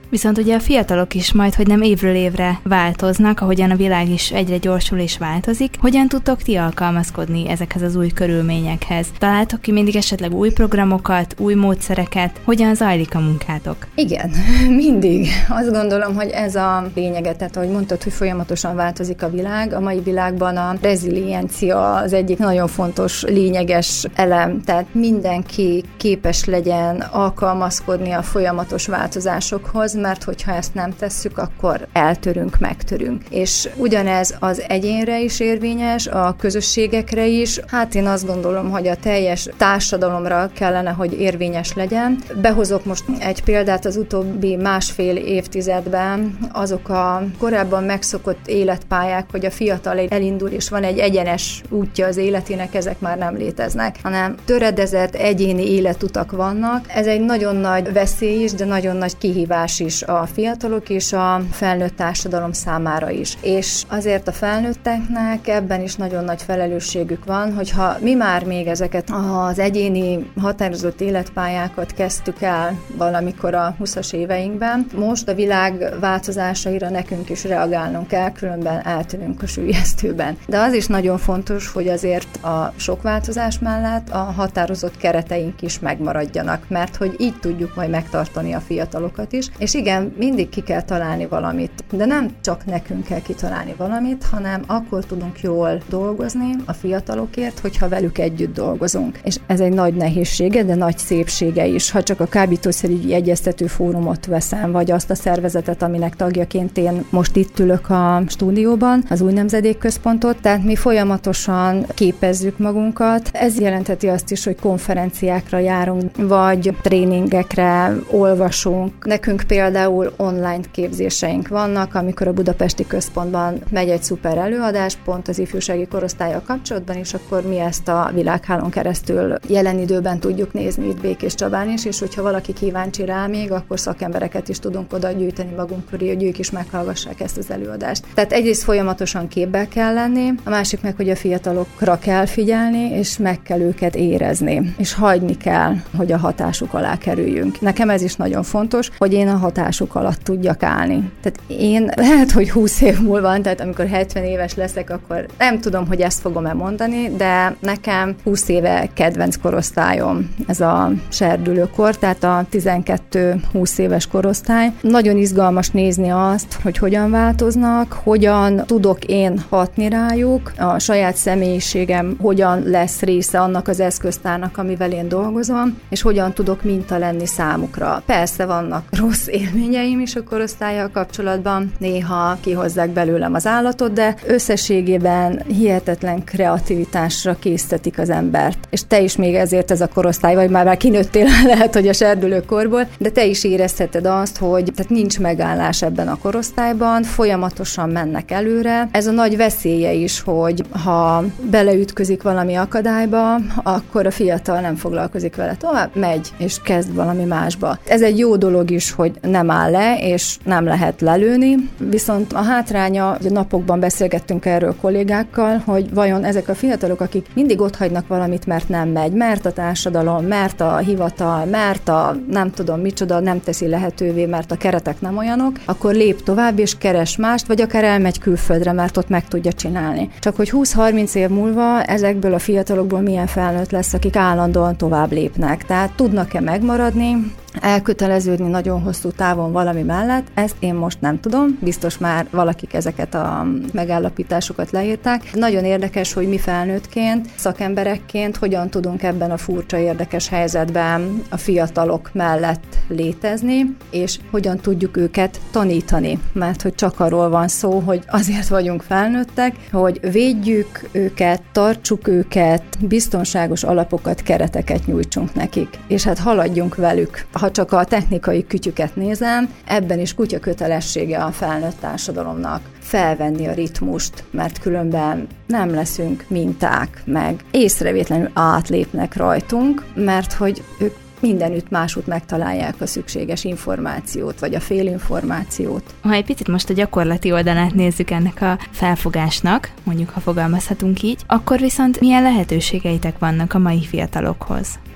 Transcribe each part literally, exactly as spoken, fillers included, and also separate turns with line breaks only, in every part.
Viszont ugye a fiatalok is majd, hogy nem évről évre változnak, ahogyan a világ is egyre gyorsul és változik. Hogyan tudtok ti alkalmazkodni ezekhez az új körülményekhez? Találtok ki mindig esetleg új programokat, új módszereket? Hogyan zajlik a munkátok?
Igen, mindig. Azt gondolom, hogy ez a lényege, tehát ahogy mondtad, hogy folyamatosan változik a világ, a mai világban a reziliencia az egyik nagyon fontos, lényeges elem, tehát mindenki képes legyen alkalmazkodni a folyamatos változásokhoz, mert hogyha ezt nem tesszük, akkor eltörünk, megtörünk. És ugyanez az egyénre is érvényes, a közösségekre is. Hát én azt gondolom, hogy a teljes társadalomra kellene, hogy érvényes legyen. Behozok most egy példát az utóbbi másfél évtizedben, azok a korábban megszokott életpályák, hogy a fiatal elindul, és van egy egyenes útja az életének, ezek már nem léteznek, hanem töredezett egyéni életutak vannak. Ez egy nagyon nagy veszély is, de nagyon nagy kihívás is a fiatalok és a felnőtt társadalom számára is. És azért a felnőtteknek ebben is nagyon nagy felelősségük van, hogyha mi már még ezeket az egyéni határozott életpályákat kezdtük el valamikor a huszas éveinkben, most a világ változásaira nekünk is reagálnunk kell, különben eltűnünk a süllyesztőben. De az is nagyon fontos, hogy azért a sok változás mellett a határozott kereteink is megmaradjanak, mert hogy így tudjuk majd megtartani a fiatalokat is. És igen, mindig ki kell találni valamit, de nem csak nekünk kell kitalálni valamit, hanem akkor tudunk jól dolgozni a fiatalokért, hogyha velük együtt dolgozunk. És ez egy nagy nehézsége, de nagy szépsége is. Ha csak a kábítószerügyi egyeztető fórumot veszem, vagy azt a szervezetet, aminek tagjaként én most itt ülök a stúdióban, az Új Nemzedék Központot, tehát mi folyamatosan képezzük magunkat. Ez jelentheti azt is, hogy konferenciákra járunk, vagy tréningekre olvasunk. Nekünk például online képzéseink vannak, amikor a Budapesti Központban megy egy szuper előadás, pont az ifjúsági korosztállyal kapcsolatban, és akkor mi ezt a világhálón keresztül jelen időben tudjuk nézni itt Békés Csabán is, és hogyha valaki kíváncsi rá még, akkor szakembereket is tudunk oda gyűjteni magunk köré, hogy ők is meghallgassák ezt az előadást. Tehát egyrészt folyamatosan képbe kell lenni, a másik meg, hogy a fiatalokra kell figyelni, és meg kell őket érezni, és hagyni kell, hogy a hatásuk alá kerüljünk. Nekem ez is nagyon fontos, hogy én a hatásuk alatt tudjak állni. Tehát én lehet, hogy húsz év múlva, tehát amikor hetven éves leszek, akkor nem tudom, hogy ezt fogom-e mondani, de nekem húsz éve kedvenc korosztályom ez a serdülőkor, tehát a tizenkettő-húsz éves korosztály. Nagyon izgalmas nézni azt, hogy hogyan változnak, hogyan tudok én hatni rájuk, a saját személyiségem hogyan lesz része annak az eszköztárnak, amivel én dolgozom, és hogyan tudok minta lenni számukra. Persze vannak rossz élményeim is a korosztállyal kapcsolatban, néha kihozzák belőlem az állatot, de összességében hihetetlen kreativitásra késztetik az embert. És te is még ezért ez a korosztály, vagy már, már kinőttél lehet, hogy a serdülőkorból, de te is érezheted azt, hogy tehát nincs megállás ebben a korosztályban, folyamatosan mennek előre. Ez a nagy veszélye is, hogy ha beleütközik valami akadályba, akkor a fiatal nem foglalkozik vele, tovább megy, és kezd valami másba. Ez egy jó dolog is, hogy nem áll le, és nem lehet lelőni, viszont a hátránya, hogy a napokban beszélgettünk erről kollégákkal, hogy vajon ezek a fiatalok, akik mindig otthagynak valamit, mert nem megy, mert a társadalom, mert a hivatal, mert a nem tudom micsoda nem teszi lehetővé, mert a keretek nem olyanok, akkor lép tovább és keres mást, vagy akár elmegy külföldre, mert ott meg tudja csinálni. Csak hogy húsz-harminc év múlva ezekből a fiatalokból milyen felnőtt lesz, akik állandóan tovább lépnek. Tehát tudnak-e megmaradni, elköteleződni nagyon hosszú távon valami mellett, ezt én most nem tudom, biztos már valakik ezeket a megállapításokat leírták. Nagyon érdekes, hogy mi felnőttként, szakemberekként hogyan tudunk ebben a furcsa érdekes helyzetben a fiatalok mellett létezni, és hogyan tudjuk őket tanítani, mert hogy csak arról van szó, hogy azért vagyunk felnőttek, hogy védjük őket, tartsuk őket, biztonságos alapokat, kereteket nyújtsunk nekik, és hát haladjunk velük. Ha csak a technikai kütyüket nézem, ebben is kutya kötelessége a felnőtt társadalomnak felvenni a ritmust, mert különben nem leszünk minták, meg észrevétlenül átlépnek rajtunk, mert hogy ők mindenütt másút megtalálják a szükséges információt, vagy a félinformációt.
Ha egy picit most a gyakorlati oldalát nézzük ennek a felfogásnak, mondjuk ha fogalmazhatunk így, akkor viszont milyen lehetőségeitek vannak a mai fiatalokhoz?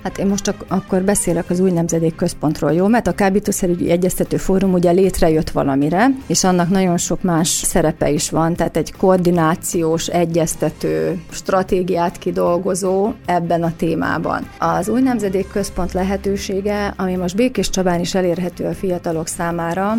Hát én most csak akkor beszélek az új nemzedék központról, jó? Mert a kábítószerügyi egyeztető fórum ugye létrejött valamire, és annak nagyon sok más szerepe is van, tehát egy koordinációs, egyeztető, stratégiát kidolgozó ebben a témában. Az új nemzedék központ lehetősége, ami most Békés Csabán is elérhető a fiatalok számára,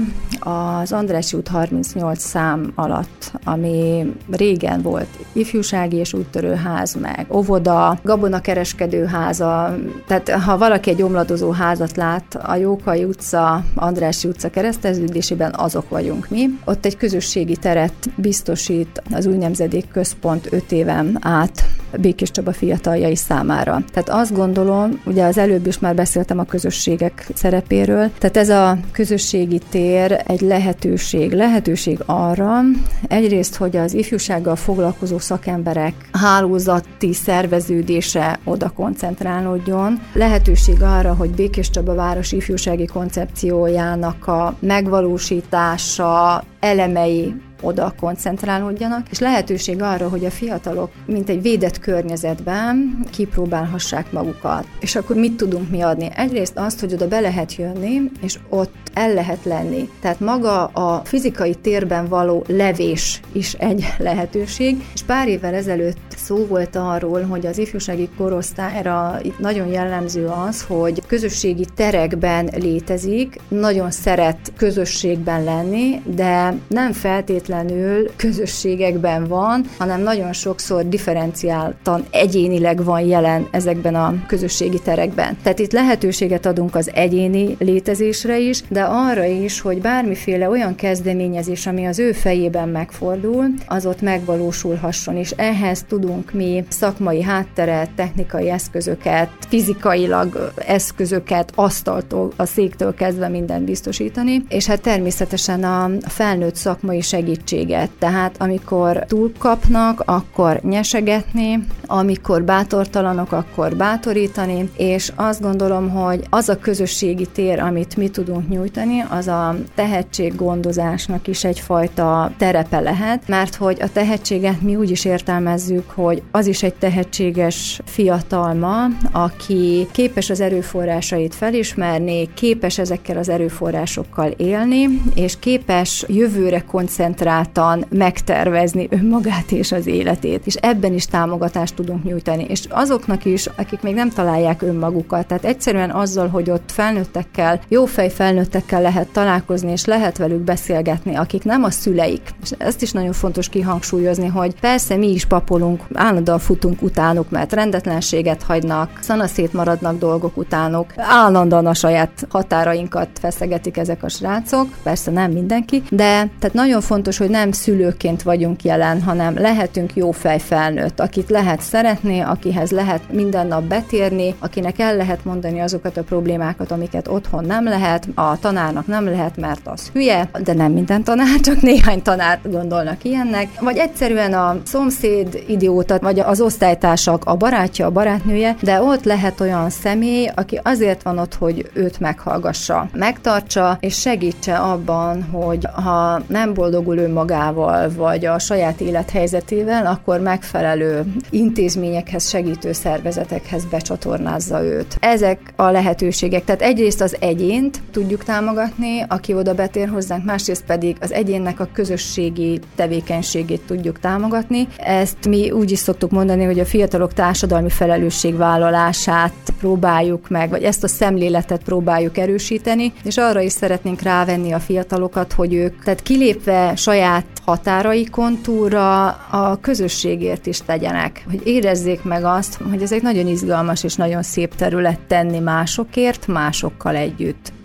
az Andrássy út harmincnyolc szám alatt, ami régen volt ifjúsági és úttörőház, meg óvoda, gabonakereskedőháza, tehát ha valaki egy omladozó házat lát, a Jókai utca, Andrássy utca kereszteződésében azok vagyunk mi. Ott egy közösségi teret biztosít az új nemzedék központ öt éven át Békés Csaba fiataljai számára. Tehát azt gondolom, ugye az előbb is már beszéltem a közösségek szerepéről, tehát ez a közösségi tér egy lehetőség, lehetőség arra, egyrészt, hogy az ifjúsággal foglalkozó szakemberek hálózati szerveződése oda koncentrálódjon, lehetőség arra, hogy Békés Csaba város ifjúsági koncepciójának a megvalósítása, elemei oda koncentrálódjanak, és lehetőség arra, hogy a fiatalok mint egy védett környezetben kipróbálhassák magukat. És akkor mit tudunk mi adni? Egyrészt azt, hogy oda be lehet jönni, és ott el lehet lenni. Tehát maga a fizikai térben való levés is egy lehetőség, és pár évvel ezelőtt szó volt arról, hogy az ifjúsági korosztályra itt nagyon jellemző az, hogy közösségi terekben létezik, nagyon szeret közösségben lenni, de nem feltétlenül közösségekben van, hanem nagyon sokszor differenciáltan, egyénileg van jelen ezekben a közösségi terekben. Tehát itt lehetőséget adunk az egyéni létezésre is, de arra is, hogy bármiféle olyan kezdeményezés, ami az ő fejében megfordul, az ott megvalósulhasson, és ehhez tudunk mi szakmai hátteret, technikai eszközöket, fizikailag eszközöket, asztaltól, a széktől kezdve mindent biztosítani, és hát természetesen a felnőtt szakmai segítséget. Tehát amikor túlkapnak, akkor nyesegetni, amikor bátortalanok, akkor bátorítani, és azt gondolom, hogy az a közösségi tér, amit mi tudunk nyújtani, az a tehetséggondozásnak is egyfajta terepe lehet, mert hogy a tehetséget mi úgy is értelmezzük, hogy az is egy tehetséges fiatalma, aki képes az erőforrásait felismerni, képes ezekkel az erőforrásokkal élni, és képes jövőre koncentráltan megtervezni önmagát és az életét. És ebben is támogatást tudunk nyújtani. És azoknak is, akik még nem találják önmagukat, tehát egyszerűen azzal, hogy ott felnőttekkel, jófej felnőttekkel lehet találkozni, és lehet velük beszélgetni, akik nem a szüleik. És ezt is nagyon fontos kihangsúlyozni, hogy persze mi is papolunk, állandóan futunk utánuk, mert rendetlenséget hagynak, szanaszét maradnak dolgok utánuk, állandóan a saját határainkat feszegetik ezek a srácok, persze nem mindenki, de tehát nagyon fontos, hogy nem szülőként vagyunk jelen, hanem lehetünk jófej felnőtt, akit lehet szeretni, akihez lehet minden nap betérni, akinek el lehet mondani azokat a problémákat, amiket otthon nem lehet, a tanárnak nem lehet, mert az hülye, de nem minden tanár, csak néhány tanár gondolnak ilyennek, vagy egyszerűen a szomszéd idióta, vagy az osztálytársak, a barátja, a barátnője, de ott lehet olyan személy, aki azért van ott, hogy őt meghallgassa, megtartsa, és segítse abban, hogy ha nem boldogul önmagával, vagy a saját élethelyzetével, akkor megfelelő intézményekhez, segítő szervezetekhez becsatornázza őt. Ezek a lehetőségek. Tehát egyrészt az egyént tudjuk támogatni, aki oda betér hozzánk, másrészt pedig az egyénnek a közösségi tevékenységét tudjuk támogatni. Ezt mi úgy is szoktuk mondani, hogy a fiatalok társadalmi felelősségvállalását próbáljuk meg, vagy ezt a szemléletet próbáljuk erősíteni, és arra is szeretnénk rávenni a fiatalokat, hogy ők, tehát kilépve saját határaikon túlra a közösségért is tegyenek, hogy érezzék meg azt, hogy ez egy nagyon izgalmas és nagyon szép terület tenni másokért, másokkal együtt.